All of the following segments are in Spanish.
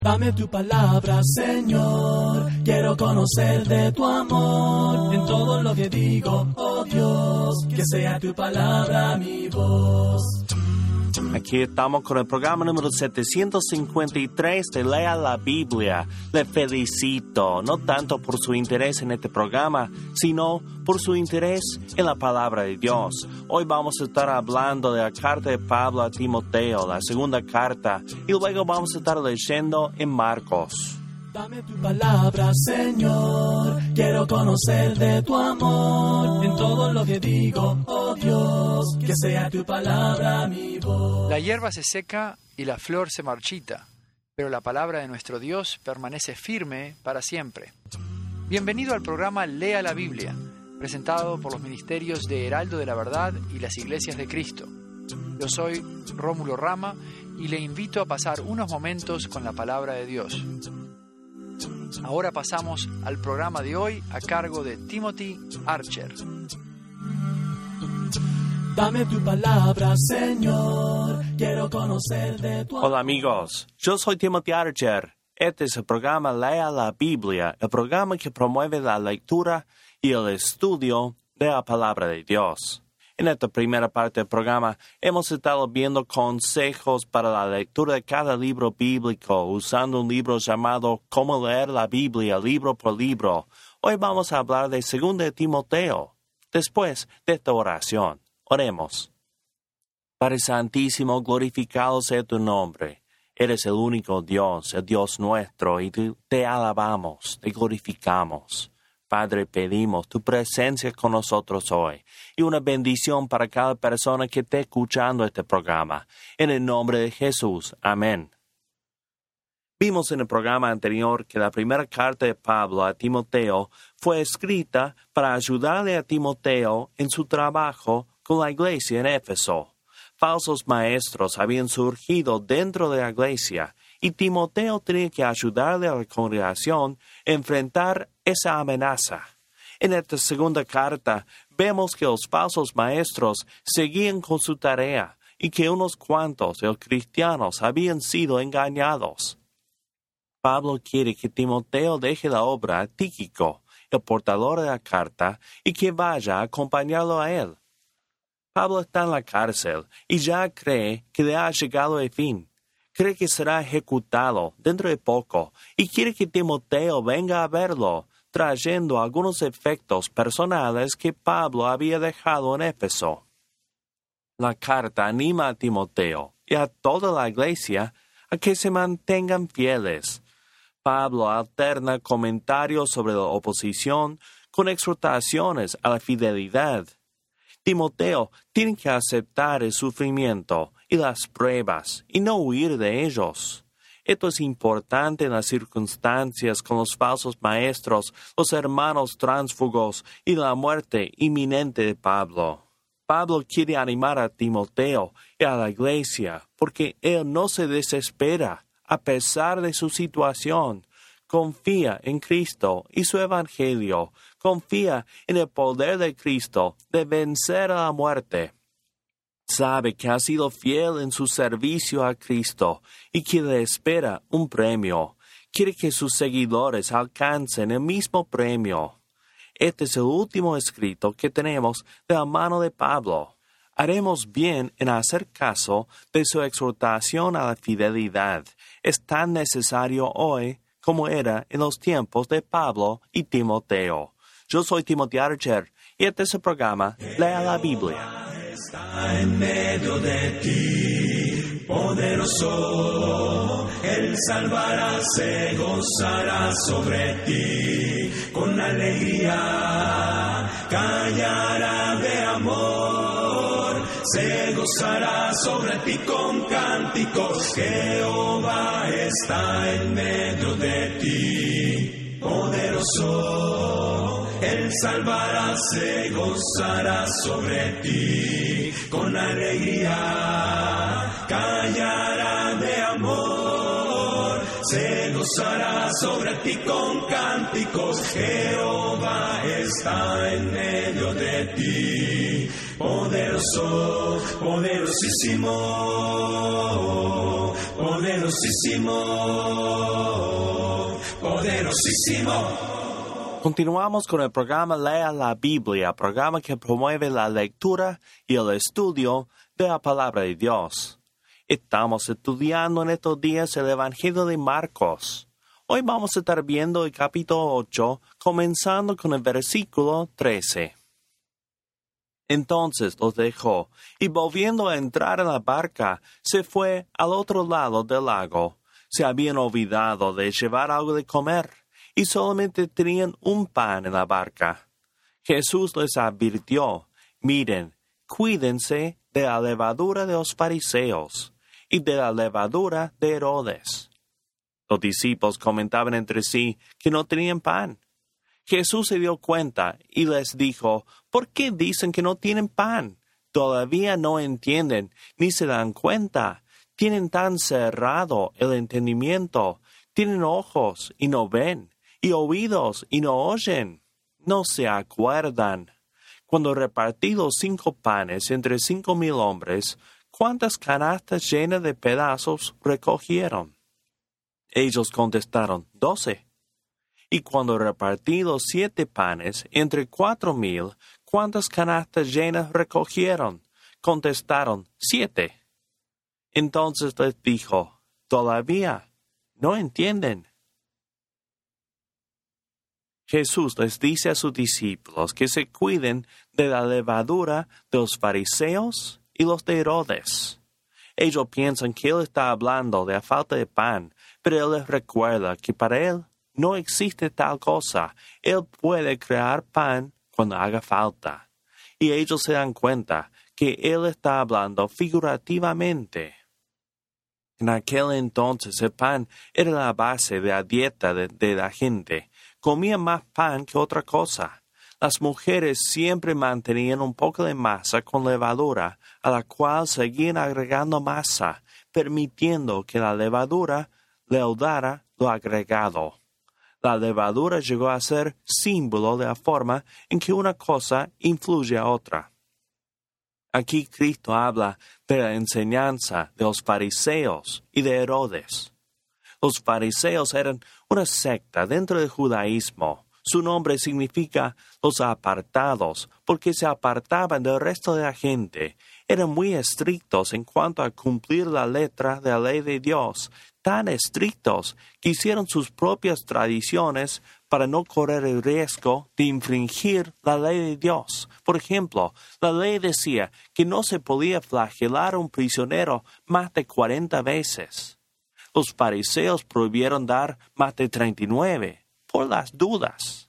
Dame tu palabra, Señor, quiero conocer de tu amor, en todo lo que digo, oh Dios, que sea tu palabra mi voz. Aquí estamos con el programa número 753 de Lea la Biblia. Le felicito, no tanto por su interés en este programa, sino por su interés en la palabra de Dios. Hoy vamos a estar hablando de la carta de Pablo a Timoteo, la segunda carta, y luego vamos a estar leyendo en Marcos. Dame tu palabra, Señor, quiero conocer de tu amor, en todo lo que digo, oh Dios, que sea tu palabra mi voz. La hierba se seca y la flor se marchita, pero la palabra de nuestro Dios permanece firme para siempre. Bienvenido al programa Lea la Biblia, presentado por los ministerios de Heraldo de la Verdad y las Iglesias de Cristo. Yo soy Rómulo Rama y le invito a pasar unos momentos con la palabra de Dios. Ahora pasamos al programa de hoy a cargo de Timothy Archer. Dame tu palabra, Señor, quiero conocer de tu amor. Hola amigos, yo soy Timothy Archer. Este es el programa Lea la Biblia, el programa que promueve la lectura y el estudio de la palabra de Dios. En esta primera parte del programa hemos estado viendo consejos para la lectura de cada libro bíblico, usando un libro llamado Cómo leer la Biblia, libro por libro. Hoy vamos a hablar de 2 de Timoteo. Después de esta oración, oremos. Padre Santísimo, glorificado sea tu nombre. Eres el único Dios, el Dios nuestro, y te alabamos, te glorificamos. Padre, pedimos tu presencia con nosotros hoy y una bendición para cada persona que esté escuchando este programa. En el nombre de Jesús. Amén. Vimos en el programa anterior que la primera carta de Pablo a Timoteo fue escrita para ayudarle a Timoteo en su trabajo con la iglesia en Éfeso. Falsos maestros habían surgido dentro de la iglesia y Timoteo tenía que ayudarle a la congregación a enfrentar esa amenaza. En esta segunda carta vemos que los falsos maestros seguían con su tarea y que unos cuantos de los cristianos habían sido engañados. Pablo quiere que Timoteo deje la obra a Tíquico, el portador de la carta, y que vaya a acompañarlo a él. Pablo está en la cárcel y ya cree que le ha llegado el fin. Cree que será ejecutado dentro de poco y quiere que Timoteo venga a verlo, trayendo algunos efectos personales que Pablo había dejado en Éfeso. La carta anima a Timoteo y a toda la iglesia a que se mantengan fieles. Pablo alterna comentarios sobre la oposición con exhortaciones a la fidelidad. Timoteo tiene que aceptar el sufrimiento y las pruebas y no huir de ellos. Esto es importante en las circunstancias con los falsos maestros, los hermanos tránsfugos y la muerte inminente de Pablo. Pablo quiere animar a Timoteo y a la iglesia porque él no se desespera a pesar de su situación. Confía en Cristo y su evangelio. Confía en el poder de Cristo de vencer a la muerte. Sabe que ha sido fiel en su servicio a Cristo y que le espera un premio. Quiere que sus seguidores alcancen el mismo premio. Este es el último escrito que tenemos de la mano de Pablo. Haremos bien en hacer caso de su exhortación a la fidelidad. Es tan necesario hoy como era en los tiempos de Pablo y Timoteo. Yo soy Timothy Archer y este es el programa Lea la Biblia. Está en medio de ti, poderoso, Él salvará, se gozará sobre ti, con alegría, callará de amor, se gozará sobre ti con cánticos, Jehová está en medio de ti, poderoso, Él salvará, se gozará sobre ti, con alegría, callará de amor, se gozará sobre ti con cánticos, Jehová está en medio de ti, poderoso, poderosísimo, poderosísimo, poderosísimo. Continuamos con el programa Lea la Biblia, programa que promueve la lectura y el estudio de la palabra de Dios. Estamos estudiando en estos días el Evangelio de Marcos. Hoy vamos a estar viendo el capítulo 8, comenzando con el versículo 13. Entonces los dejó, y volviendo a entrar en la barca, se fue al otro lado del lago. Se habían olvidado de llevar algo de comer, y solamente tenían un pan en la barca. Jesús les advirtió: miren, cuídense de la levadura de los fariseos y de la levadura de Herodes. Los discípulos comentaban entre sí que no tenían pan. Jesús se dio cuenta y les dijo: ¿por qué dicen que no tienen pan? Todavía no entienden ni se dan cuenta. Tienen tan cerrado el entendimiento. Tienen ojos y no ven, y oídos y no oyen. No se acuerdan. Cuando repartí los 5 panes entre 5,000 hombres, ¿cuántas canastas llenas de pedazos recogieron? Ellos contestaron: 12. Y cuando repartí los 7 panes entre 4,000, ¿cuántas canastas llenas recogieron? Contestaron: 7. Entonces les dijo: ¿todavía no entienden? Jesús les dice a sus discípulos que se cuiden de la levadura de los fariseos y los de Herodes. Ellos piensan que Él está hablando de la falta de pan, pero Él les recuerda que para Él no existe tal cosa. Él puede crear pan cuando haga falta. Y ellos se dan cuenta que Él está hablando figurativamente. En aquel entonces el pan era la base de la dieta de la gente. Comían más pan que otra cosa. Las mujeres siempre mantenían un poco de masa con levadura, a la cual seguían agregando masa, permitiendo que la levadura leudara lo agregado. La levadura llegó a ser símbolo de la forma en que una cosa influye a otra. Aquí Cristo habla de la enseñanza de los fariseos y de Herodes. Los fariseos eran una secta dentro del judaísmo. Su nombre significa los apartados, porque se apartaban del resto de la gente. Eran muy estrictos en cuanto a cumplir la letra de la ley de Dios, tan estrictos que hicieron sus propias tradiciones para no correr el riesgo de infringir la ley de Dios. Por ejemplo, la ley decía que no se podía flagelar a un prisionero más de 40 veces. Los fariseos prohibieron dar más de 39, por las dudas.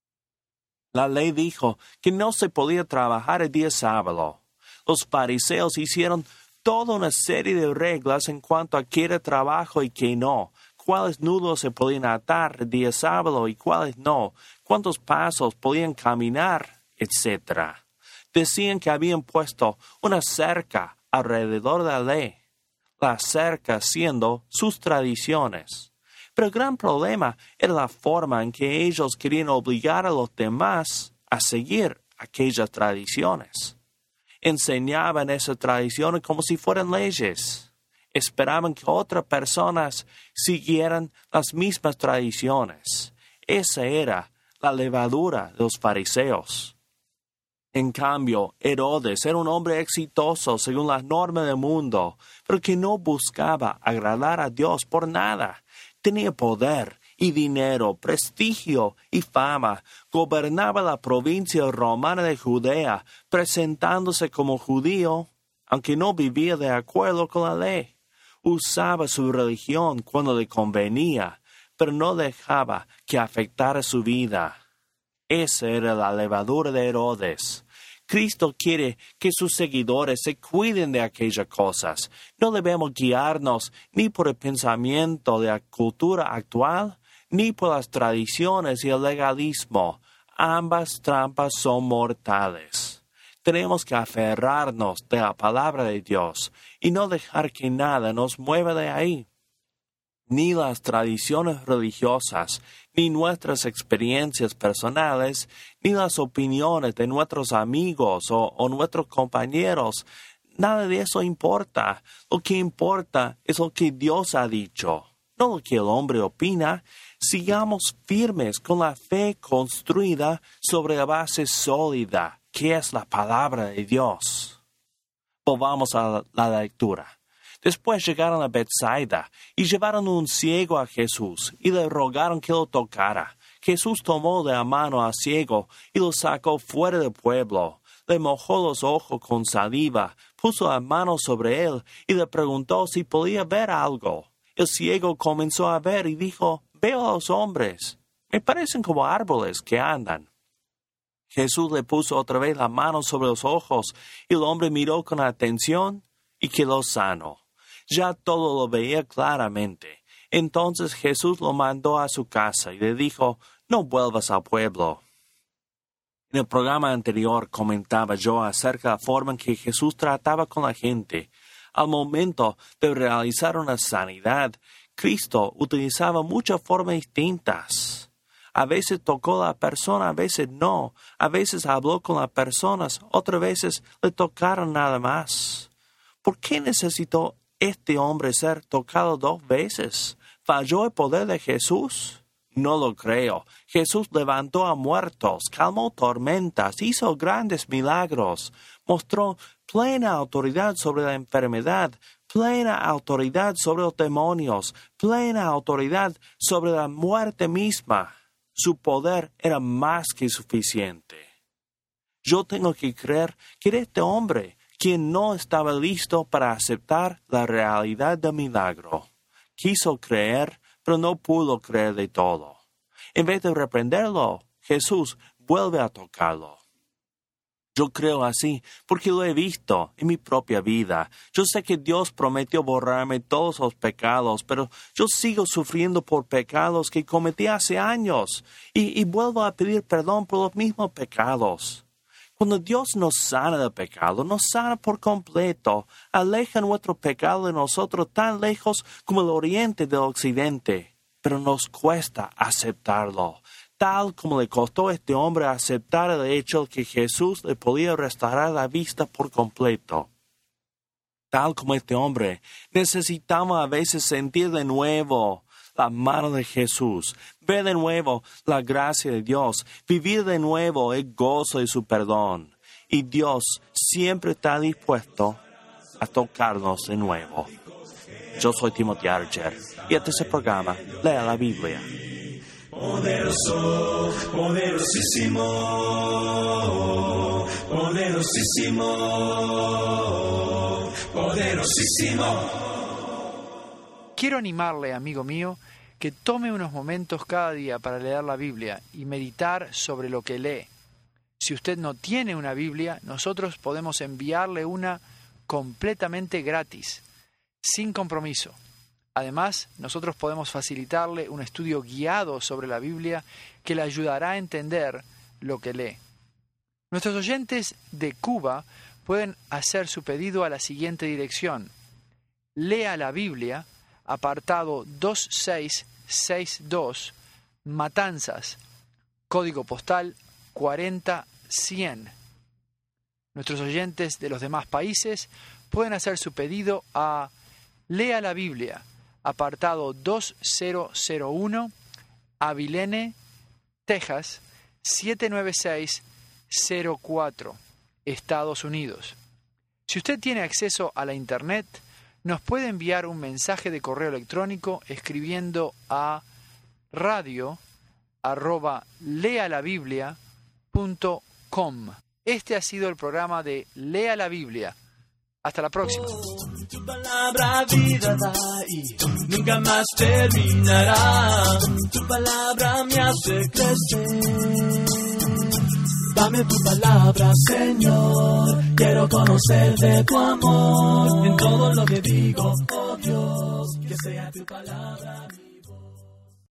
La ley dijo que no se podía trabajar el día sábado. Los fariseos hicieron toda una serie de reglas en cuanto a qué era trabajo y qué no, cuáles nudos se podían atar el día sábado y cuáles no, cuántos pasos podían caminar, etc. Decían que habían puesto una cerca alrededor de la ley, la cerca siendo sus tradiciones. Pero el gran problema era la forma en que ellos querían obligar a los demás a seguir aquellas tradiciones. Enseñaban esas tradiciones como si fueran leyes. Esperaban que otras personas siguieran las mismas tradiciones. Esa era la levadura de los fariseos. En cambio, Herodes era un hombre exitoso según las normas del mundo, pero que no buscaba agradar a Dios por nada. Tenía poder y dinero, prestigio y fama. Gobernaba la provincia romana de Judea, presentándose como judío, aunque no vivía de acuerdo con la ley. Usaba su religión cuando le convenía, pero no dejaba que afectara su vida. Esa era la levadura de Herodes. Cristo quiere que sus seguidores se cuiden de aquellas cosas. No debemos guiarnos ni por el pensamiento de la cultura actual, ni por las tradiciones y el legalismo. Ambas trampas son mortales. Tenemos que aferrarnos de la palabra de Dios y no dejar que nada nos mueva de ahí. Ni las tradiciones religiosas, ni nuestras experiencias personales, ni las opiniones de nuestros amigos o nuestros compañeros, nada de eso importa. Lo que importa es lo que Dios ha dicho, no lo que el hombre opina. Sigamos firmes con la fe construida sobre la base sólida, que es la palabra de Dios. Volvamos a la lectura. Después llegaron a Betsaida y llevaron un ciego a Jesús y le rogaron que lo tocara. Jesús tomó de la mano al ciego y lo sacó fuera del pueblo. Le mojó los ojos con saliva, puso la mano sobre él y le preguntó si podía ver algo. El ciego comenzó a ver y dijo: «Veo a los hombres. Me parecen como árboles que andan». Jesús le puso otra vez la mano sobre los ojos y el hombre miró con atención y quedó sano. Ya todo lo veía claramente. Entonces Jesús lo mandó a su casa y le dijo: «No vuelvas al pueblo». En el programa anterior comentaba yo acerca de la forma en que Jesús trataba con la gente. Al momento de realizar una sanidad, Cristo utilizaba muchas formas distintas. A veces tocó a la persona, a veces no. A veces habló con las personas, otras veces le tocaron nada más. ¿Por qué necesitó este hombre ser tocado 2 veces? ¿Falló el poder de Jesús? No lo creo. Jesús levantó a muertos, calmó tormentas, hizo grandes milagros, mostró plena autoridad sobre la enfermedad, plena autoridad sobre los demonios, plena autoridad sobre la muerte misma. Su poder era más que suficiente. Yo tengo que creer que este hombre, quien no estaba listo para aceptar la realidad del milagro, quiso creer, pero no pudo creer de todo. En vez de reprenderlo, Jesús vuelve a tocarlo. Yo creo así porque lo he visto en mi propia vida. Yo sé que Dios prometió borrarme todos los pecados, pero yo sigo sufriendo por pecados que cometí hace años y vuelvo a pedir perdón por los mismos pecados. Cuando Dios nos sana del pecado, nos sana por completo, aleja nuestro pecado de nosotros tan lejos como el oriente del occidente, pero nos cuesta aceptarlo, tal como le costó a este hombre aceptar el hecho de que Jesús le podía restaurar la vista por completo. Tal como este hombre, necesitamos a veces sentir de nuevo la mano de Jesús, ver de nuevo la gracia de Dios, vivir de nuevo el gozo de su perdón. Y Dios siempre está dispuesto a tocarnos de nuevo. Yo soy Timothy Archer y este es el programa Lea la Biblia. Poderoso, poderosísimo, poderosísimo, poderosísimo. Quiero animarle, amigo mío, que tome unos momentos cada día para leer la Biblia y meditar sobre lo que lee. Si usted no tiene una Biblia, nosotros podemos enviarle una completamente gratis, sin compromiso. Además, nosotros podemos facilitarle un estudio guiado sobre la Biblia que le ayudará a entender lo que lee. Nuestros oyentes de Cuba pueden hacer su pedido a la siguiente dirección: Lea la Biblia, apartado 2662, Matanzas, código postal 40100. Nuestros oyentes de los demás países pueden hacer su pedido a Lea la Biblia, apartado 2001, Abilene, Texas, 79604, Estados Unidos. Si usted tiene acceso a la Internet, nos puede enviar un mensaje de correo electrónico escribiendo a radio@lealabiblia.com. Este ha sido el programa de Lea la Biblia. Hasta la próxima. Tu palabra vida da y nunca más terminará. Tu palabra me hace crecer. Dame tu palabra, Señor. Quiero conocer de tu amor. En todo lo que digo, oh Dios, que sea tu palabra.